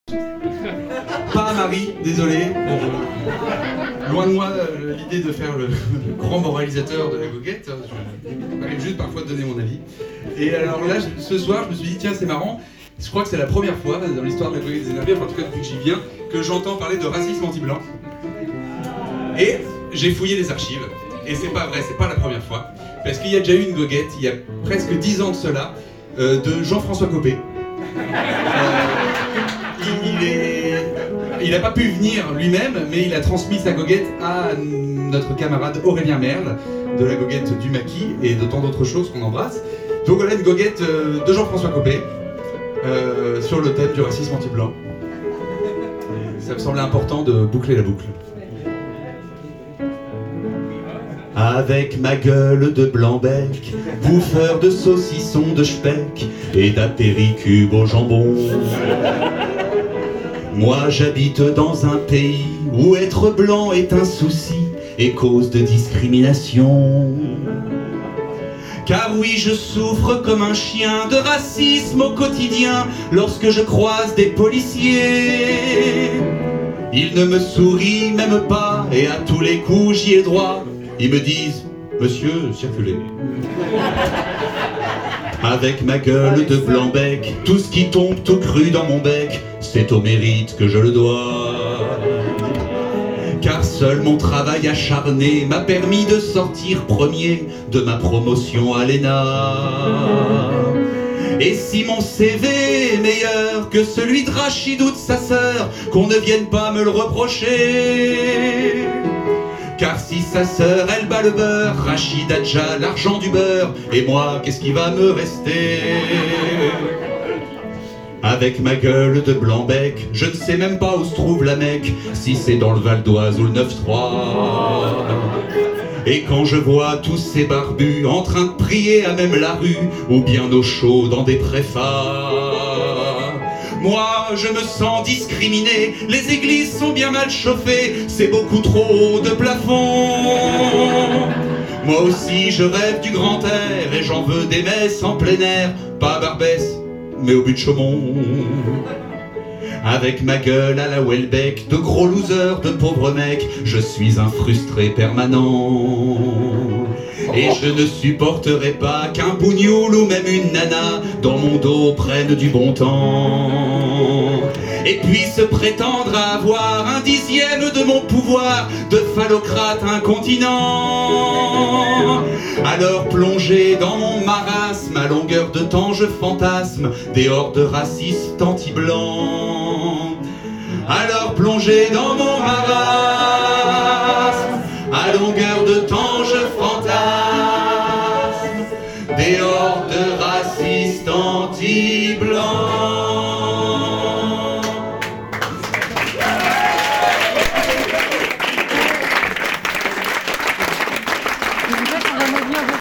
Pas à Marie, désolé. Loin de moi l'idée de faire le grand moralisateur de la goguette. Je m'arrive juste parfois de donner mon avis. Et alors là, ce soir, je me suis dit, tiens, c'est marrant. Je crois que c'est la première fois dans l'histoire de la goguette des énervés, enfin en tout cas depuis que j'y viens, que j'entends parler de racisme anti-blanc. Et j'ai fouillé les archives. Et c'est pas vrai, c'est pas la première fois. Parce qu'il y a déjà eu une goguette, il y a presque 10 ans de cela, de Jean-François Copé. Il n'a pas pu venir lui-même, mais il a transmis sa goguette à notre camarade Aurélien Merle, de la goguette du Maquis, et de tant d'autres choses qu'on embrasse. Donc voilà une goguette de Jean-François Copé, sur le thème du racisme anti-blanc. Ça me semblait important de boucler la boucle. Avec ma gueule de blanc-bec, bouffeur de saucissons de speck et d'apéricube au jambon. Moi j'habite dans un pays où être blanc est un souci et cause de discrimination. Car oui, je souffre comme un chien de racisme au quotidien lorsque je croise des policiers. Ils ne me sourient même pas et à tous les coups j'y ai droit. Ils me disent « Monsieur, circulez ». Avec ma gueule de blanc-bec, tout ce qui tombe tout cru dans mon bec, c'est au mérite que je le dois. Car seul mon travail acharné m'a permis de sortir premier de ma promotion à l'ENA. Et si mon CV est meilleur que celui de Rachid ou de sa sœur, qu'on ne vienne pas me le reprocher. Car si sa sœur elle bat le beurre, Rachid a déjà l'argent du beurre, et moi qu'est-ce qui va me rester? Avec ma gueule de blanc-bec, je ne sais même pas où se trouve la Mecque, si c'est dans le Val d'Oise ou le 9-3. Et quand je vois tous ces barbus en train de prier à même la rue, ou bien au chaud dans des préfats, moi je me sens discriminé, les églises sont bien mal chauffées, c'est beaucoup trop haut de plafond. Moi aussi je rêve du grand air et j'en veux des messes en plein air, pas à Barbès, mais au but de Chaumont. Avec ma gueule à la Welbeck, de gros losers, de pauvres mecs, je suis un frustré permanent. Et je ne supporterai pas qu'un bougnoul ou même une nana dans mon dos prenne du bon temps et puisse prétendre à avoir un dixième de mon pouvoir de phallocrate incontinent. Alors plongé dans mon marasme, à longueur de temps je fantasme des hordes racistes anti-blancs. Alors plongé dans mon marasme, à longueur de temps je fantasme des hordes racistes anti-blancs.